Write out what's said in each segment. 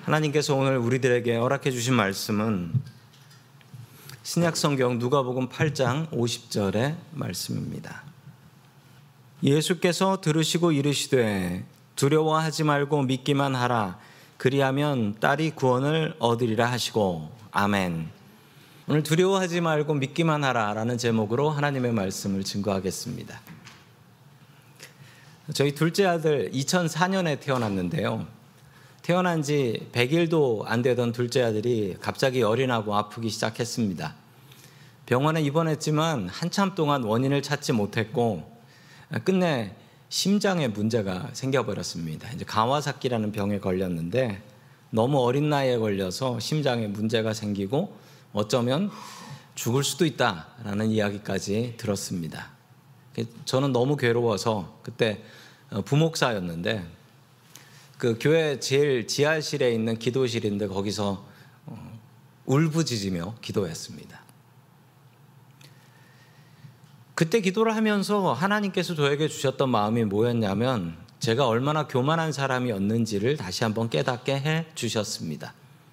하나님께서 오늘 우리들에게 허락해 주신 말씀은 신약성경 누가복음 8장 50절의 말씀입니다. 예수께서 들으시고 이르시되 두려워하지 말고 믿기만 하라. 그리하면 딸이 구원을 얻으리라 하시고. 아멘. 오늘 두려워하지 말고 믿기만 하라 라는 제목으로 하나님의 말씀을 증거하겠습니다. 저희 둘째 아들 2004년에 태어났는데요. 태어난 지 100일도 안 되던 둘째 아들이 갑자기 열이 나고 아프기 시작했습니다. 병원에 입원했지만 한참 동안 원인을 찾지 못했고 끝내 심장에 문제가 생겨버렸습니다. 이제 가와사키라는 병에 걸렸는데 너무 어린 나이에 걸려서 심장에 문제가 생기고 어쩌면 죽을 수도 있다라는 이야기까지 들었습니다. 저는 너무 괴로워서 그때 부목사였는데 그 교회 제일 지하실에 있는 기도실인데 거기서 울부짖으며 기도했습니다. 그때 기도를 하면서 하나님께서 저에게 주셨던 마음이 뭐였냐면 제가 얼마나 교만한 사람이었는지를 다시 한번 깨닫게 해 주셨습니다.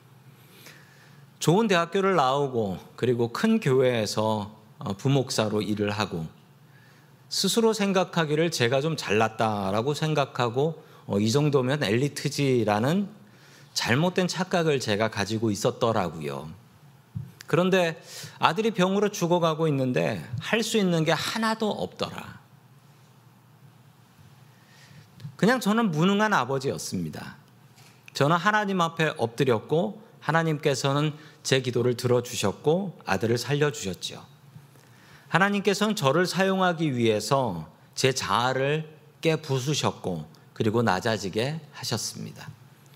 좋은 대학교를 나오고 그리고 큰 교회에서 부목사로 일을 하고 스스로 생각하기를 제가 좀 잘났다라고 생각하고 이 정도면 엘리트지라는 잘못된 착각을 제가 가지고 있었더라고요. 그런데 아들이 병으로 죽어가고 있는데 할 수 있는 게 하나도 없더라. 그냥 저는 무능한 아버지였습니다. 저는 하나님 앞에 엎드렸고 하나님께서는 제 기도를 들어주셨고 아들을 살려주셨죠. 하나님께서는 저를 사용하기 위해서 제 자아를 깨부수셨고 그리고 낮아지게 하셨습니다.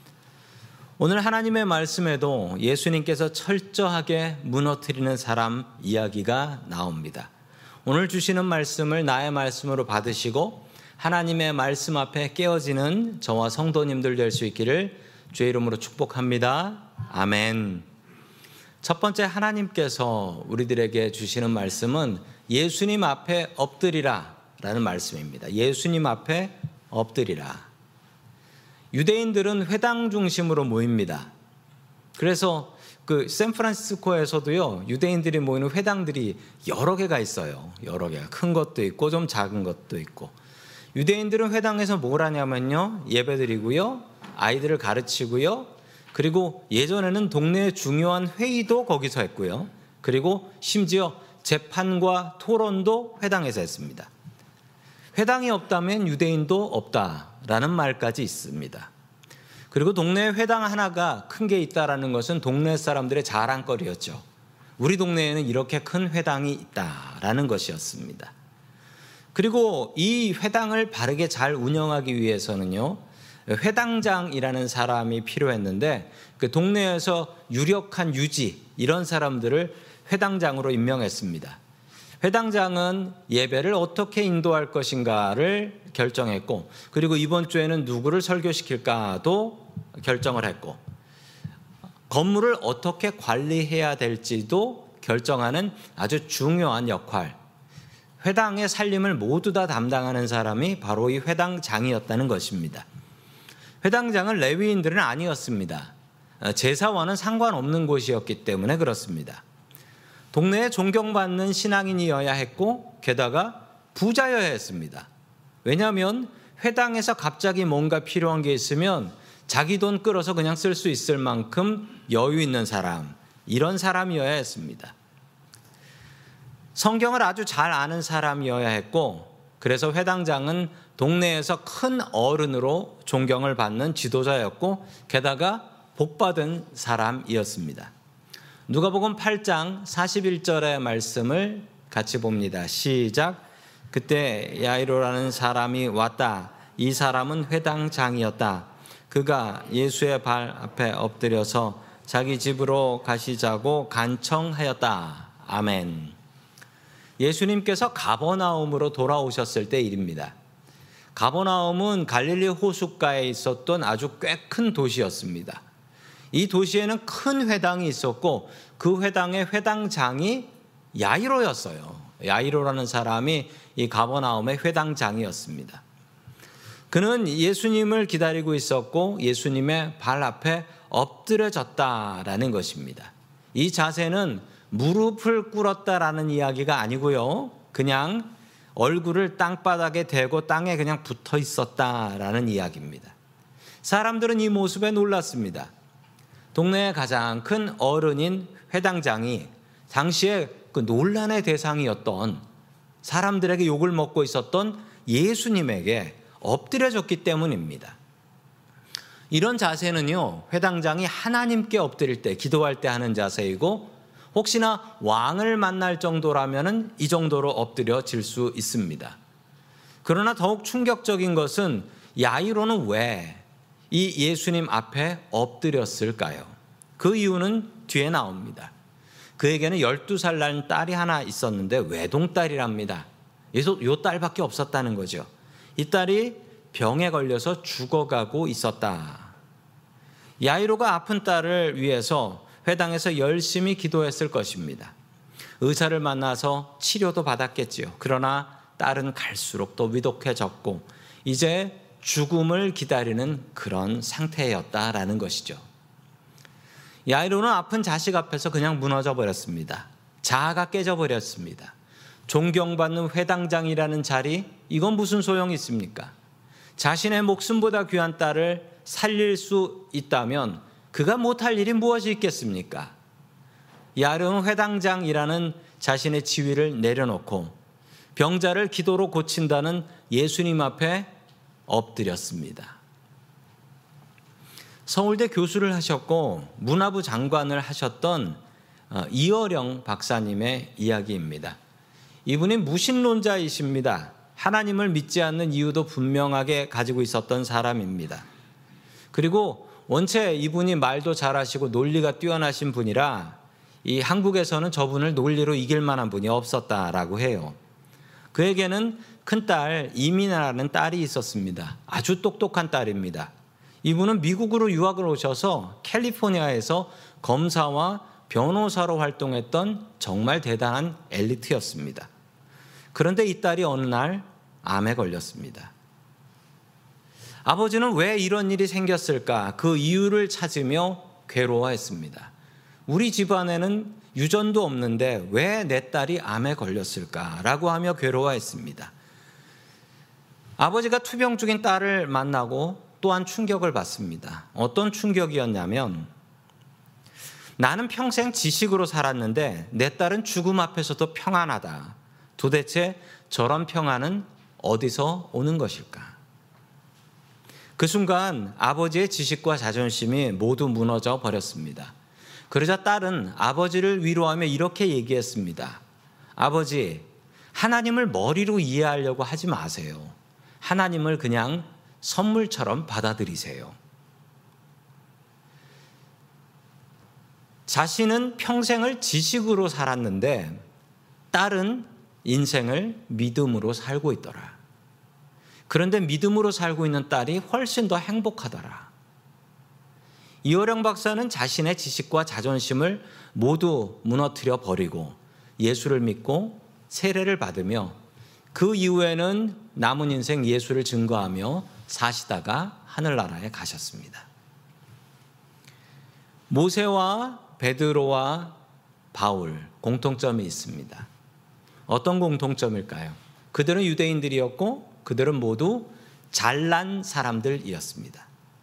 오늘 하나님의 말씀에도 예수님께서 철저하게 무너뜨리는 사람 이야기가 나옵니다. 오늘 주시는 말씀을 나의 말씀으로 받으시고 하나님의 말씀 앞에 깨어지는 저와 성도님들 될 수 있기를 주의 이름으로 축복합니다. 아멘. 첫 번째 하나님께서 우리들에게 주시는 말씀은 예수님 앞에 엎드리라 라는 말씀입니다. 예수님 앞에 엎드리라. 유대인들은 회당 중심으로 모입니다. 그래서 그 샌프란시스코에서도요, 유대인들이 모이는 회당들이 여러 개가 있어요. 여러 개가. 큰 것도 있고 좀 작은 것도 있고. 유대인들은 회당에서 뭘 하냐면요, 예배드리고요, 아이들을 가르치고요, 그리고 예전에는 동네의 중요한 회의도 거기서 했고요, 그리고 심지어 재판과 토론도 회당에서 했습니다. 회당이 없다면 유대인도 없다라는 말까지 있습니다. 그리고 동네에 회당 하나가 큰 게 있다라는 것은 동네 사람들의 자랑거리였죠. 우리 동네에는 이렇게 큰 회당이 있다라는 것이었습니다. 그리고 이 회당을 바르게 잘 운영하기 위해서는요, 회당장이라는 사람이 필요했는데 그 동네에서 유력한 유지 이런 사람들을 회당장으로 임명했습니다. 회당장은 예배를 어떻게 인도할 것인가를 결정했고 그리고 이번 주에는 누구를 설교시킬까도 결정을 했고 건물을 어떻게 관리해야 될지도 결정하는 아주 중요한 역할, 회당의 살림을 모두 다 담당하는 사람이 바로 이 회당장이었다는 것입니다. 회당장은 레위인들은 아니었습니다. 제사와는 상관없는 곳이었기 때문에 그렇습니다. 동네에 존경받는 신앙인이어야 했고 게다가 부자여야 했습니다. 왜냐하면 회당에서 갑자기 뭔가 필요한 게 있으면 자기 돈 끌어서 그냥 쓸 수 있을 만큼 여유 있는 사람, 이런 사람이어야 했습니다. 성경을 아주 잘 아는 사람이어야 했고 그래서 회당장은 동네에서 큰 어른으로 존경을 받는 지도자였고 게다가 복받은 사람이었습니다. 누가복음 8장 41절의 말씀을 같이 봅니다. 시작. 그때 야이로라는 사람이 왔다. 이 사람은 회당장이었다. 그가 예수의 발 앞에 엎드려서 자기 집으로 가시자고 간청하였다. 아멘. 예수님께서 가버나움으로 돌아오셨을 때 일입니다. 가버나움은 갈릴리 호숫가에 있었던 아주 꽤 큰 도시였습니다. 이 도시에는 큰 회당이 있었고 그 회당의 회당장이 야이로였어요. 야이로라는 사람이 이 가버나움의 회당장이었습니다. 그는 예수님을 기다리고 있었고 예수님의 발 앞에 엎드려졌다라는 것입니다. 이 자세는 무릎을 꿇었다라는 이야기가 아니고요. 그냥 얼굴을 땅바닥에 대고 땅에 그냥 붙어 있었다라는 이야기입니다. 사람들은 이 모습에 놀랐습니다. 동네의 가장 큰 어른인 회당장이 당시에 그 논란의 대상이었던, 사람들에게 욕을 먹고 있었던 예수님에게 엎드려졌기 때문입니다. 이런 자세는요, 회당장이 하나님께 엎드릴 때, 기도할 때 하는 자세이고, 혹시나 왕을 만날 정도라면 이 정도로 엎드려질 수 있습니다. 그러나 더욱 충격적인 것은 야이로는 왜 이 예수님 앞에 엎드렸을까요? 그 이유는 뒤에 나옵니다. 그에게는 12살 난 딸이 하나 있었는데 외동딸이랍니다. 이 딸밖에 없었다는 거죠. 이 딸이 병에 걸려서 죽어가고 있었다. 야이로가 아픈 딸을 위해서 회당에서 열심히 기도했을 것입니다. 의사를 만나서 치료도 받았겠지요. 그러나 딸은 갈수록 더 위독해졌고 이제 죽음을 기다리는 그런 상태였다라는 것이죠. 야이로는 아픈 자식 앞에서 그냥 무너져 버렸습니다. 자아가 깨져 버렸습니다. 존경받는 회당장이라는 자리, 이건 무슨 소용이 있습니까? 자신의 목숨보다 귀한 딸을 살릴 수 있다면 그가 못할 일이 무엇이 있겠습니까? 야이로는 회당장이라는 자신의 지위를 내려놓고 병자를 기도로 고친다는 예수님 앞에 엎드렸습니다. 서울대 교수를 하셨고 문화부 장관을 하셨던 이어령 박사님의 이야기입니다. 이분이 무신론자이십니다. 하나님을 믿지 않는 이유도 분명하게 가지고 있었던 사람입니다. 그리고 원체 이분이 말도 잘하시고 논리가 뛰어나신 분이라 이 한국에서는 저분을 논리로 이길 만한 분이 없었다라고 해요. 그에게는 큰딸 이민아라는 딸이 있었습니다. 아주 똑똑한 딸입니다. 이분은 미국으로 유학을 오셔서 캘리포니아에서 검사와 변호사로 활동했던 정말 대단한 엘리트였습니다. 그런데 이 딸이 어느 날 암에 걸렸습니다. 아버지는 왜 이런 일이 생겼을까? 그 이유를 찾으며 괴로워했습니다. 우리 집안에는 유전도 없는데 왜 내 딸이 암에 걸렸을까라고 하며 괴로워했습니다. 아버지가 투병 중인 딸을 만나고 또한 충격을 받습니다. 어떤 충격이었냐면 나는 평생 지식으로 살았는데 내 딸은 죽음 앞에서도 평안하다. 도대체 저런 평안은 어디서 오는 것일까? 그 순간 아버지의 지식과 자존심이 모두 무너져 버렸습니다. 그러자 딸은 아버지를 위로하며 이렇게 얘기했습니다. 아버지, 하나님을 머리로 이해하려고 하지 마세요. 하나님을 그냥 선물처럼 받아들이세요. 자신은 평생을 지식으로 살았는데 딸은 인생을 믿음으로 살고 있더라. 그런데 믿음으로 살고 있는 딸이 훨씬 더 행복하더라. 이어령 박사는 자신의 지식과 자존심을 모두 무너뜨려 버리고 예수를 믿고 세례를 받으며 그 이후에는 남은 인생 예수를 증거하며 사시다가 하늘나라에 가셨습니다. 모세와 베드로와 바울 공통점이 있습니다. 어떤 공통점일까요? 그들은 유대인들이었고 그들은 모두 잘난 사람들이었습니다.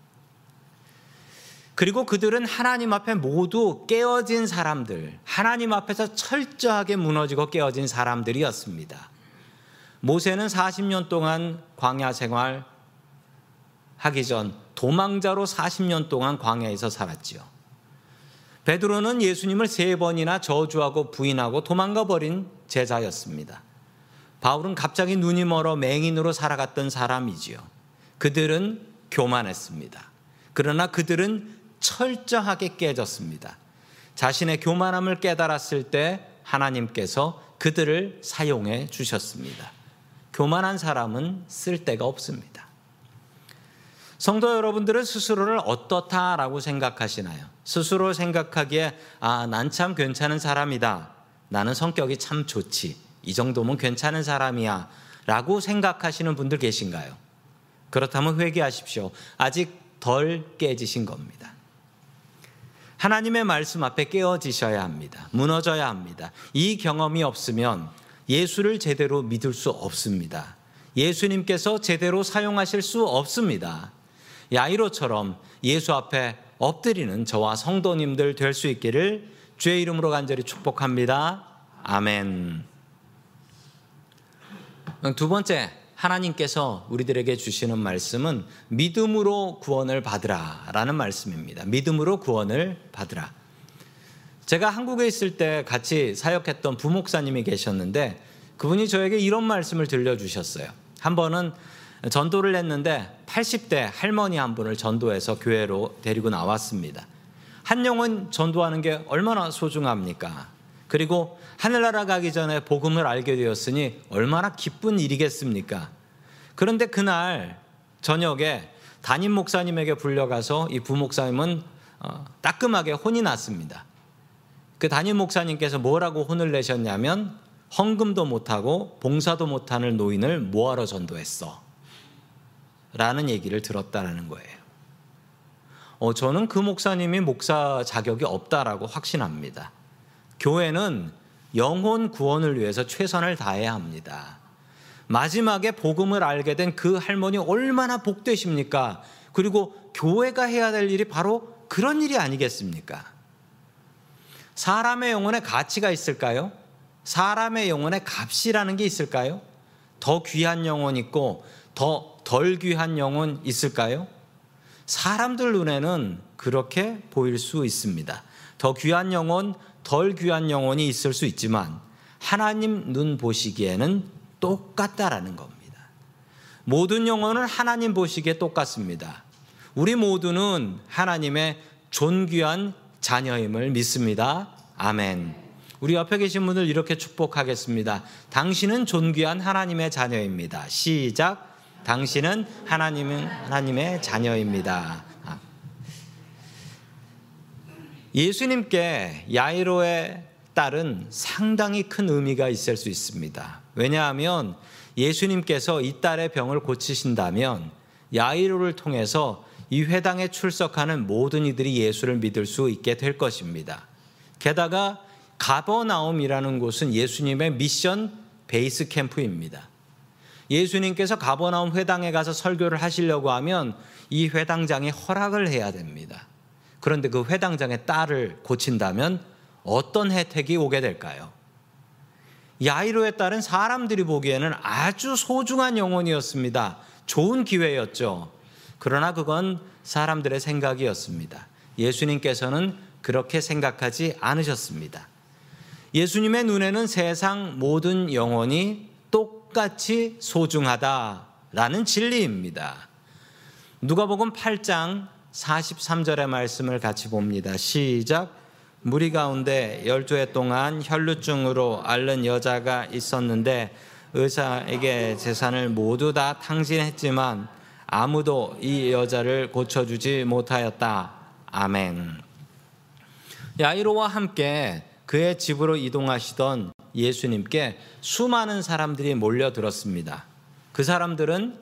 그리고 그들은 하나님 앞에 모두 깨어진 사람들, 하나님 앞에서 철저하게 무너지고 깨어진 사람들이었습니다. 모세는 40년 동안 광야 생활 하기 전 도망자로 40년 동안 광야에서 살았지요. 베드로는 예수님을 3번이나 저주하고 부인하고 도망가 버린 제자였습니다. 바울은 갑자기 눈이 멀어 맹인으로 살아갔던 사람이지요. 그들은 교만했습니다. 그러나 그들은 철저하게 깨졌습니다. 자신의 교만함을 깨달았을 때 하나님께서 그들을 사용해 주셨습니다. 교만한 사람은 쓸데가 없습니다. 성도 여러분들은 스스로를 어떻다라고 생각하시나요? 스스로 생각하기에 난 참 괜찮은 사람이다. 나는 성격이 참 좋지. 이 정도면 괜찮은 사람이야 라고 생각하시는 분들 계신가요? 그렇다면 회개하십시오. 아직 덜 깨지신 겁니다. 하나님의 말씀 앞에 깨어지셔야 합니다. 무너져야 합니다. 이 경험이 없으면 예수를 제대로 믿을 수 없습니다. 예수님께서 제대로 사용하실 수 없습니다. 야이로처럼 예수 앞에 엎드리는 저와 성도님들 될 수 있기를 주의 이름으로 간절히 축복합니다. 아멘. 두 번째, 하나님께서 우리들에게 주시는 말씀은 믿음으로 구원을 받으라 라는 말씀입니다. 믿음으로 구원을 받으라. 제가 한국에 있을 때 같이 사역했던 부목사님이 계셨는데 그분이 저에게 이런 말씀을 들려주셨어요. 한 번은 전도를 했는데 80대 할머니 한 분을 전도해서 교회로 데리고 나왔습니다. 한 영혼 전도하는 게 얼마나 소중합니까? 그리고 하늘나라 가기 전에 복음을 알게 되었으니 얼마나 기쁜 일이겠습니까? 그런데 그날 저녁에 담임 목사님에게 불려가서 이 부목사님은 따끔하게 혼이 났습니다. 그 담임 목사님께서 뭐라고 혼을 내셨냐면 헌금도 못하고 봉사도 못하는 노인을 뭐하러 전도했어? 라는 얘기를 들었다는 거예요. 저는 그 목사님이 목사 자격이 없다라고 확신합니다. 교회는 영혼 구원을 위해서 최선을 다해야 합니다. 마지막에 복음을 알게 된 그 할머니 얼마나 복되십니까? 그리고 교회가 해야 될 일이 바로 그런 일이 아니겠습니까? 사람의 영혼에 가치가 있을까요? 사람의 영혼에 값이라는 게 있을까요? 더 귀한 영혼 있고 더 덜 귀한 영혼 있을까요? 사람들 눈에는 그렇게 보일 수 있습니다. 더 귀한 영혼, 덜 귀한 영혼이 있을 수 있지만 하나님 눈 보시기에는 똑같다라는 겁니다. 모든 영혼은 하나님 보시기에 똑같습니다. 우리 모두는 하나님의 존귀한 자녀임을 믿습니다. 아멘. 우리 옆에 계신 분들 이렇게 축복하겠습니다. 당신은 존귀한 하나님의 자녀입니다. 시작. 당신은 하나님의 자녀입니다. 예수님께 야이로의 딸은 상당히 큰 의미가 있을 수 있습니다. 왜냐하면 예수님께서 이 딸의 병을 고치신다면 야이로를 통해서 이 회당에 출석하는 모든 이들이 예수를 믿을 수 있게 될 것입니다. 게다가 가버나움이라는 곳은 예수님의 미션 베이스 캠프입니다. 예수님께서 가버나움 회당에 가서 설교를 하시려고 하면 이 회당장이 허락을 해야 됩니다. 그런데 그 회당장의 딸을 고친다면 어떤 혜택이 오게 될까요? 야이로의 딸은 사람들이 보기에는 아주 소중한 영혼이었습니다. 좋은 기회였죠. 그러나 그건 사람들의 생각이었습니다. 예수님께서는 그렇게 생각하지 않으셨습니다. 예수님의 눈에는 세상 모든 영혼이 똑같이 소중하다라는 진리입니다. 누가복음 8장 43절의 말씀을 같이 봅니다. 시작. 무리 가운데 12해 동안 혈루증으로 앓는 여자가 있었는데 의사에게 재산을 모두 다 탕진했지만 아무도 이 여자를 고쳐주지 못하였다. 아멘. 야이로와 함께 그의 집으로 이동하시던 예수님께 수많은 사람들이 몰려들었습니다. 그 사람들은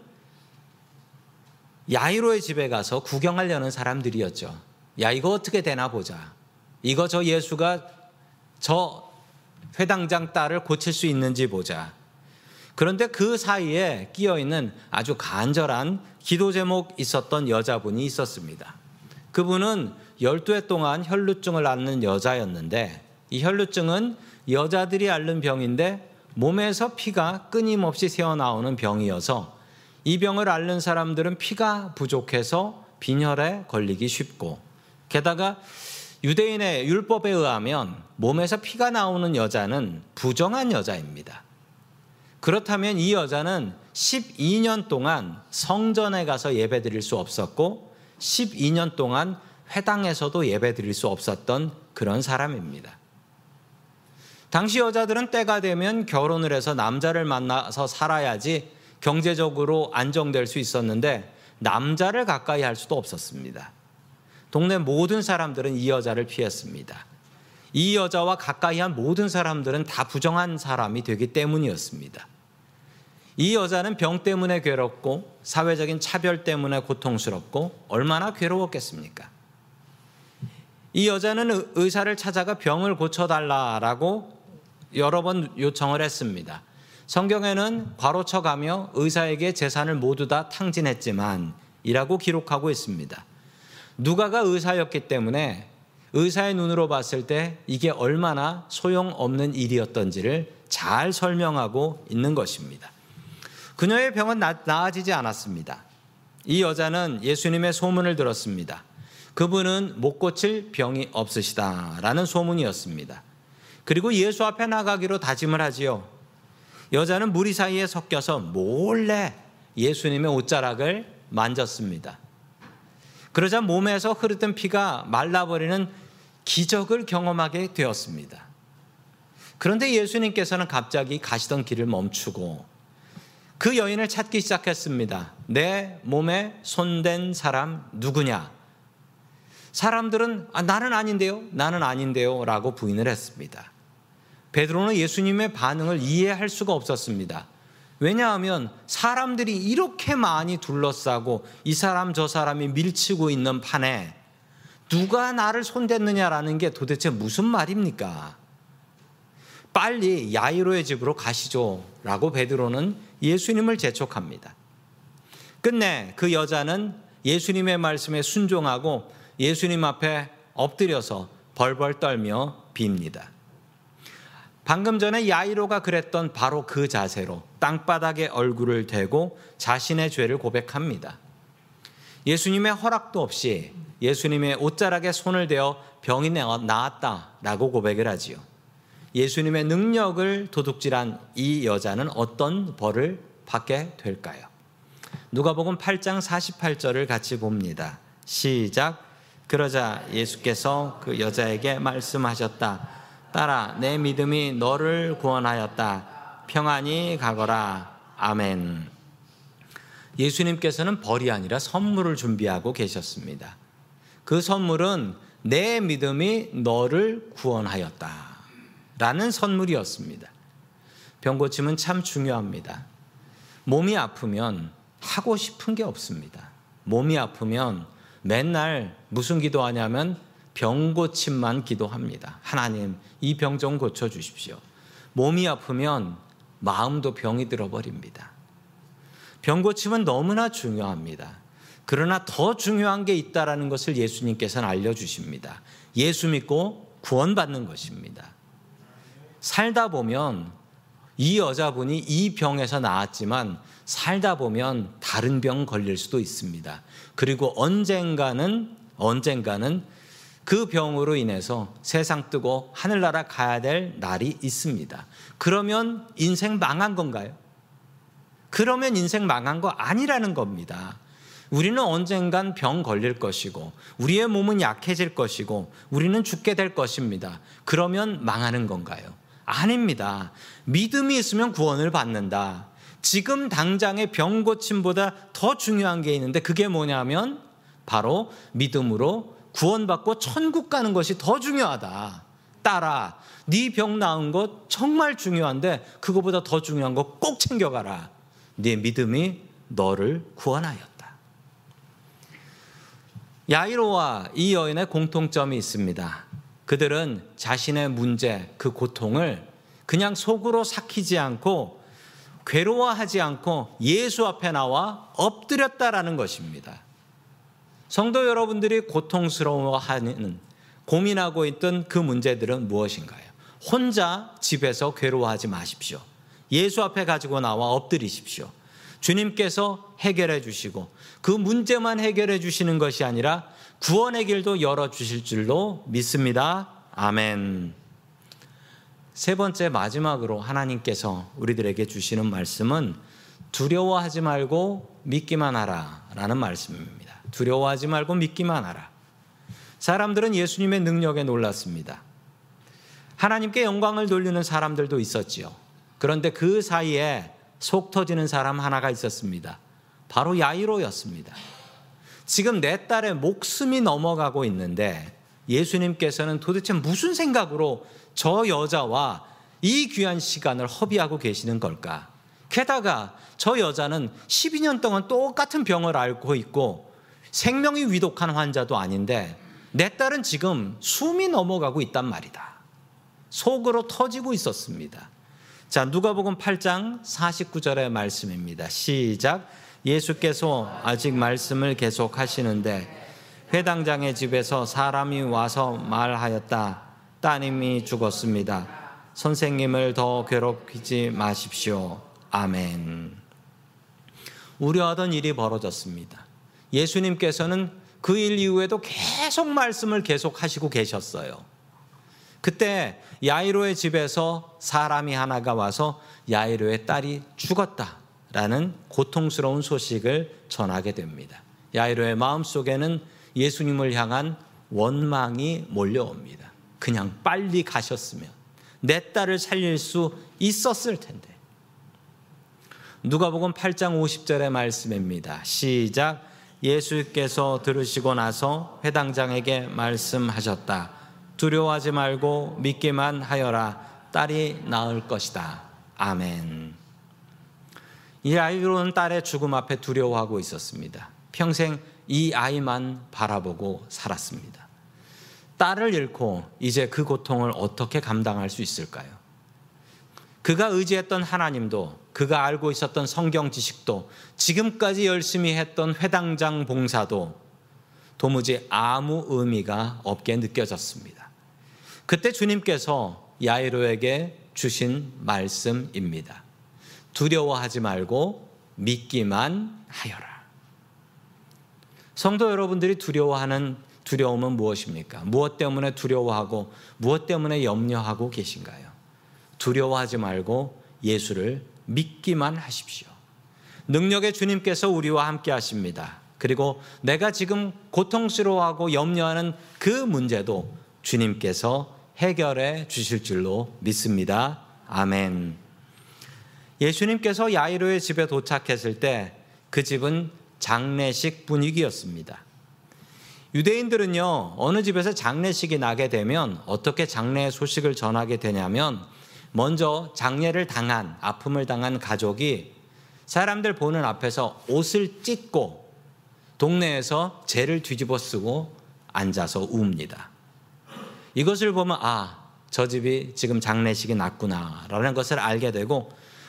야이로의 집에 가서 구경하려는 사람들이었죠. 야, 이거 어떻게 되나 보자. 이거 저 예수가 저 회당장 딸을 고칠 수 있는지 보자. 그런데 그 사이에 끼어있는 아주 간절한 기도 제목 있었던 여자분이 있었습니다. 그분은 12해 동안 혈루증을 앓는 여자였는데 이 혈루증은 여자들이 앓는 병인데 몸에서 피가 끊임없이 새어나오는 병이어서 이 병을 앓는 사람들은 피가 부족해서 빈혈에 걸리기 쉽고 게다가 유대인의 율법에 의하면 몸에서 피가 나오는 여자는 부정한 여자입니다. 그렇다면 이 여자는 12년 동안 성전에 가서 예배드릴 수 없었고 12년 동안 회당에서도 예배드릴 수 없었던 그런 사람입니다. 당시 여자들은 때가 되면 결혼을 해서 남자를 만나서 살아야지 경제적으로 안정될 수 있었는데 남자를 가까이 할 수도 없었습니다. 동네 모든 사람들은 이 여자를 피했습니다. 이 여자와 가까이 한 모든 사람들은 다 부정한 사람이 되기 때문이었습니다. 이 여자는 병 때문에 괴롭고 사회적인 차별 때문에 고통스럽고 얼마나 괴로웠겠습니까? 이 여자는 의사를 찾아가 병을 고쳐달라라고 여러 번 요청을 했습니다. 성경에는 괄호쳐가며 의사에게 재산을 모두 다 탕진했지만 이라고 기록하고 있습니다. 누가가 의사였기 때문에 의사의 눈으로 봤을 때 이게 얼마나 소용없는 일이었던지를 잘 설명하고 있는 것입니다. 그녀의 병은 나아지지 않았습니다. 이 여자는 예수님의 소문을 들었습니다. 그분은 못 고칠 병이 없으시다라는 소문이었습니다. 그리고 예수 앞에 나가기로 다짐을 하지요. 여자는 무리 사이에 섞여서 몰래 예수님의 옷자락을 만졌습니다. 그러자 몸에서 흐르던 피가 말라버리는 기적을 경험하게 되었습니다. 그런데 예수님께서는 갑자기 가시던 길을 멈추고 그 여인을 찾기 시작했습니다. 내 몸에 손댄 사람 누구냐? 사람들은 나는 아닌데요 라고 부인을 했습니다. 베드로는 예수님의 반응을 이해할 수가 없었습니다. 왜냐하면 사람들이 이렇게 많이 둘러싸고 이 사람 저 사람이 밀치고 있는 판에 누가 나를 손댔느냐라는 게 도대체 무슨 말입니까? 빨리 야이로의 집으로 가시죠 라고 베드로는 예수님을 재촉합니다. 끝내 그 여자는 예수님의 말씀에 순종하고 예수님 앞에 엎드려서 벌벌 떨며 빕니다. 방금 전에 야이로가 그랬던 바로 그 자세로 땅바닥에 얼굴을 대고 자신의 죄를 고백합니다. 예수님의 허락도 없이 예수님의 옷자락에 손을 대어 병이 나았다라고 고백을 하지요. 예수님의 능력을 도둑질한 이 여자는 어떤 벌을 받게 될까요? 누가복음 8장 48절을 같이 봅니다. 시작. 그러자 예수께서 그 여자에게 말씀하셨다. 딸아, 내 믿음이 너를 구원하였다. 평안히 가거라. 아멘. 예수님께서는 벌이 아니라 선물을 준비하고 계셨습니다. 그 선물은 내 믿음이 너를 구원하였다 라는 선물이었습니다. 병 고침은 참 중요합니다. 몸이 아프면 하고 싶은 게 없습니다. 몸이 아프면 맨날 무슨 기도하냐면 병 고침만 기도합니다. 하나님, 이 병 좀 고쳐주십시오. 몸이 아프면 마음도 병이 들어버립니다. 병 고침은 너무나 중요합니다. 그러나 더 중요한 게 있다는 것을 예수님께서는 알려주십니다. 예수 믿고 구원받는 것입니다. 살다 보면 이 여자분이 이 병에서 나았지만 살다 보면 다른 병 걸릴 수도 있습니다. 그리고 언젠가는 그 병으로 인해서 세상 뜨고 하늘나라 가야 될 날이 있습니다. 그러면 인생 망한 건가요? 그러면 인생 망한 거 아니라는 겁니다. 우리는 언젠간 병 걸릴 것이고 우리의 몸은 약해질 것이고 우리는 죽게 될 것입니다. 그러면 망하는 건가요? 아닙니다. 믿음이 있으면 구원을 받는다. 지금 당장의 병 고침보다 더 중요한 게 있는데 그게 뭐냐면 바로 믿음으로 구원받고 천국 가는 것이 더 중요하다. 딸아, 네 병 나은 것 정말 중요한데 그거보다 더 중요한 거 꼭 챙겨가라. 네 믿음이 너를 구원하였다. 야이로와 이 여인의 공통점이 있습니다. 그들은 자신의 문제, 그 고통을 그냥 속으로 삭히지 않고 괴로워하지 않고 예수 앞에 나와 엎드렸다라는 것입니다. 성도 여러분들이 고통스러워하는, 고민하고 있던 그 문제들은 무엇인가요? 혼자 집에서 괴로워하지 마십시오. 예수 앞에 가지고 나와 엎드리십시오. 주님께서 해결해 주시고 그 문제만 해결해 주시는 것이 아니라 구원의 길도 열어주실 줄로 믿습니다. 아멘. 세 번째, 마지막으로 하나님께서 우리들에게 주시는 말씀은 두려워하지 말고 믿기만 하라 라는 말씀입니다. 두려워하지 말고 믿기만 하라. 사람들은 예수님의 능력에 놀랐습니다. 하나님께 영광을 돌리는 사람들도 있었지요. 그런데 그 사이에 속 터지는 사람 하나가 있었습니다. 바로 야이로였습니다. 지금 내 딸의 목숨이 넘어가고 있는데 예수님께서는 도대체 무슨 생각으로 저 여자와 이 귀한 시간을 허비하고 계시는 걸까? 게다가 저 여자는 12년 동안 똑같은 병을 앓고 있고 생명이 위독한 환자도 아닌데 내 딸은 지금 숨이 넘어가고 있단 말이다. 속으로 터지고 있었습니다. 자, 누가복음 8장 49절의 말씀입니다. 시작. 예수께서 아직 말씀을 계속하시는데 회당장의 집에서 사람이 와서 말하였다. 따님이 죽었습니다. 선생님을 더 괴롭히지 마십시오. 아멘. 우려하던 일이 벌어졌습니다. 예수님께서는 그 일 이후에도 계속 말씀을 계속하시고 계셨어요. 그때 야이로의 집에서 사람이 하나가 와서 야이로의 딸이 죽었다라는 고통스러운 소식을 전하게 됩니다. 야이로의 마음속에는 예수님을 향한 원망이 몰려옵니다. 그냥 빨리 가셨으면 내 딸을 살릴 수 있었을 텐데. 누가복음 8장 50절의 말씀입니다. 시작. 예수께서 들으시고 나서 회당장에게 말씀하셨다. 두려워하지 말고 믿기만 하여라. 딸이 나을 것이다. 아멘. 이 아이로는 딸의 죽음 앞에 두려워하고 있었습니다. 평생 이 아이만 바라보고 살았습니다. 딸을 잃고 이제 그 고통을 어떻게 감당할 수 있을까요? 그가 의지했던 하나님도, 그가 알고 있었던 성경 지식도, 지금까지 열심히 했던 회당장 봉사도 도무지 아무 의미가 없게 느껴졌습니다. 그때 주님께서 야이로에게 주신 말씀입니다. 두려워하지 말고 믿기만 하여라. 성도 여러분들이 두려워하는 두려움은 무엇입니까? 무엇 때문에 두려워하고 무엇 때문에 염려하고 계신가요? 두려워하지 말고 예수를 믿기만 하십시오. 능력의 주님께서 우리와 함께 하십니다. 그리고 내가 지금 고통스러워하고 염려하는 그 문제도 주님께서 해결해 주실 줄로 믿습니다. 아멘. 예수님께서 야이로의 집에 도착했을 때 그 집은 장례식 분위기였습니다. 유대인들은요, 어느 집에서 장례식이 나게 되면 어떻게 장례 소식을 전하게 되냐면 먼저 장례를 당한, 아픔을 당한 가족이 사람들 보는 앞에서 옷을 찢고 동네에서 재를 뒤집어 쓰고 앉아서 웁니다. 이것을 보면 저 집이 지금 장례식이 났구나라는 것을 알게 되고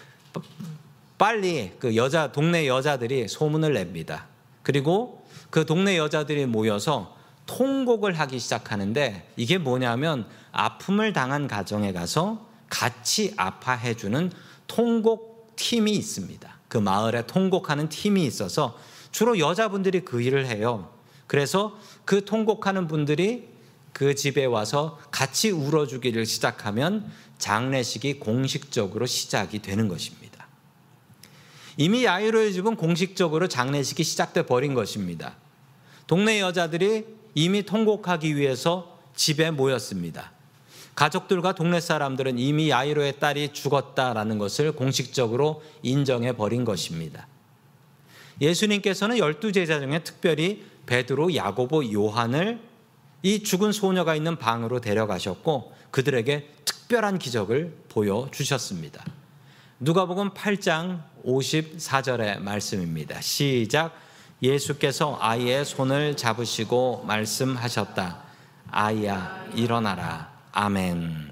빨리 그 동네 여자들이 소문을 냅니다. 그리고 그 동네 여자들이 모여서 통곡을 하기 시작하는데 이게 뭐냐면 아픔을 당한 가정에 가서 같이 아파해주는 통곡팀이 있습니다. 그 마을에 통곡하는 팀이 있어서 주로 여자분들이 그 일을 해요. 그래서 그 통곡하는 분들이 그 집에 와서 같이 울어주기를 시작하면 장례식이 공식적으로 시작이 되는 것입니다. 이미 야이로의 집은 공식적으로 장례식이 시작돼 버린 것입니다. 동네 여자들이 이미 통곡하기 위해서 집에 모였습니다. 가족들과 동네 사람들은 이미 야이로의 딸이 죽었다라는 것을 공식적으로 인정해 버린 것입니다. 예수님께서는 12제자 중에 특별히 베드로, 야고보, 요한을 이 죽은 소녀가 있는 방으로 데려가셨고 그들에게 특별한 기적을 보여주셨습니다. 누가복음 8장 54절의 말씀입니다. 시작. 예수께서 아이의 손을 잡으시고 말씀하셨다. 아이야, 일어나라. 아멘.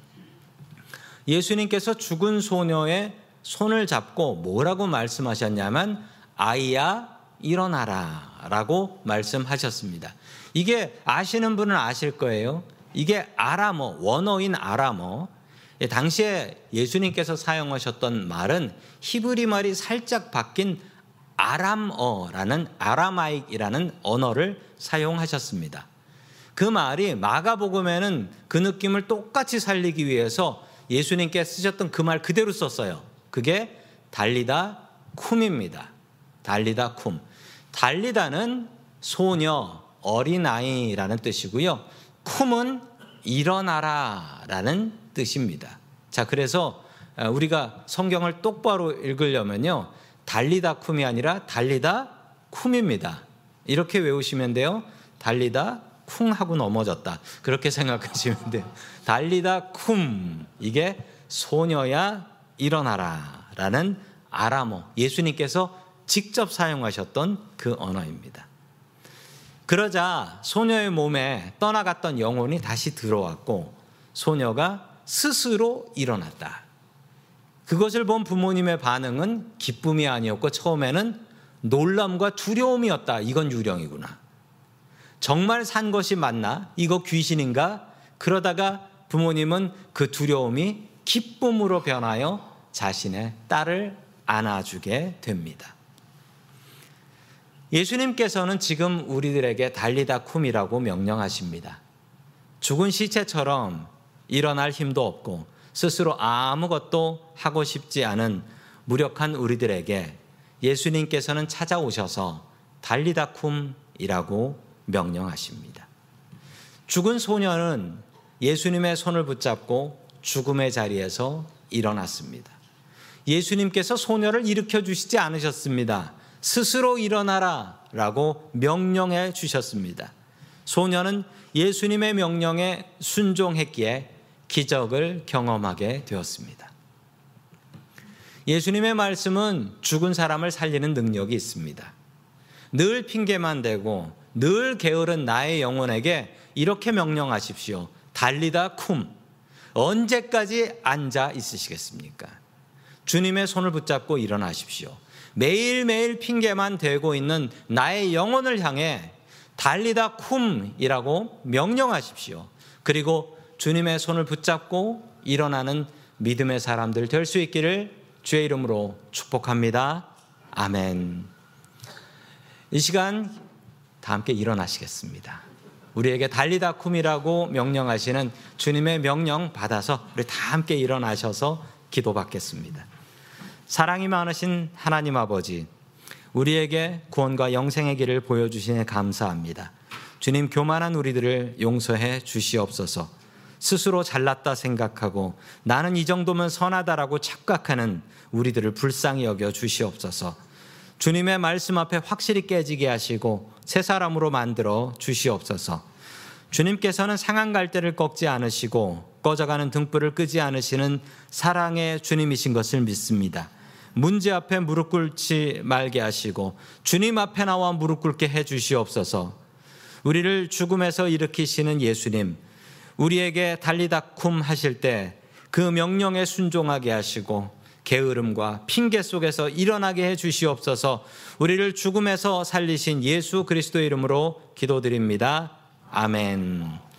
예수님께서 죽은 소녀의 손을 잡고 뭐라고 말씀하셨냐면 아이야, 일어나라 라고 말씀하셨습니다. 이게 아시는 분은 아실 거예요. 이게 아람어, 원어인 아람어. 당시에 예수님께서 사용하셨던 말은 히브리 말이 살짝 바뀐 아람어라는 아라마익이라는 언어를 사용하셨습니다. 그 말이 마가복음에는 그 느낌을 똑같이 살리기 위해서 예수님께 쓰셨던 그 말 그대로 썼어요. 그게 달리다 쿰입니다. 달리다 쿰. 달리다는 소녀, 어린아이라는 뜻이고요. 쿰은 일어나라라는 뜻입니다. 자, 그래서 우리가 성경을 똑바로 읽으려면요. 달리다 쿰이 아니라 달리다 쿰입니다. 이렇게 외우시면 돼요. 달리다 쿵 하고 넘어졌다. 그렇게 생각하시면 돼요. 달리다 쿰. 이게 소녀야 일어나라 라는 아람어. 예수님께서 직접 사용하셨던 그 언어입니다. 그러자 소녀의 몸에 떠나갔던 영혼이 다시 들어왔고 소녀가 스스로 일어났다. 그것을 본 부모님의 반응은 기쁨이 아니었고 처음에는 놀람과 두려움이었다. 이건 유령이구나. 정말 산 것이 맞나? 이거 귀신인가? 그러다가 부모님은 그 두려움이 기쁨으로 변하여 자신의 딸을 안아주게 됩니다. 예수님께서는 지금 우리들에게 달리다 쿰이라고 명령하십니다. 죽은 시체처럼 일어날 힘도 없고 스스로 아무것도 하고 싶지 않은 무력한 우리들에게 예수님께서는 찾아오셔서 달리다 쿰이라고 명령하십니다. 죽은 소녀는 예수님의 손을 붙잡고 죽음의 자리에서 일어났습니다. 예수님께서 소녀를 일으켜 주시지 않으셨습니다. 스스로 일어나라 라고 명령해 주셨습니다. 소녀는 예수님의 명령에 순종했기에 기적을 경험하게 되었습니다. 예수님의 말씀은 죽은 사람을 살리는 능력이 있습니다. 늘 핑계만 대고 늘 게으른 나의 영혼에게 이렇게 명령하십시오. 달리다 쿰. 언제까지 앉아 있으시겠습니까? 주님의 손을 붙잡고 일어나십시오. 매일매일 핑계만 대고 있는 나의 영혼을 향해 달리다 쿰이라고 명령하십시오. 그리고 주님의 손을 붙잡고 일어나는 믿음의 사람들 될 수 있기를 주의 이름으로 축복합니다. 아멘. 이 시간 다 함께 일어나시겠습니다. 우리에게 달리다 쿰이라고 명령하시는 주님의 명령 받아서 우리 다 함께 일어나셔서 기도받겠습니다. 사랑이 많으신 하나님 아버지, 우리에게 구원과 영생의 길을 보여주시니 감사합니다. 주님, 교만한 우리들을 용서해 주시옵소서. 스스로 잘났다 생각하고 나는 이 정도면 선하다라고 착각하는 우리들을 불쌍히 여겨 주시옵소서. 주님의 말씀 앞에 확실히 깨지게 하시고 새 사람으로 만들어 주시옵소서. 주님께서는 상한 갈대를 꺾지 않으시고 꺼져가는 등불을 끄지 않으시는 사랑의 주님이신 것을 믿습니다. 문제 앞에 무릎 꿇지 말게 하시고 주님 앞에 나와 무릎 꿇게 해 주시옵소서. 우리를 죽음에서 일으키시는 예수님, 우리에게 달리다 쿰 하실 때 그 명령에 순종하게 하시고 게으름과 핑계 속에서 일어나게 해 주시옵소서. 우리를 죽음에서 살리신 예수 그리스도의 이름으로 기도드립니다. 아멘.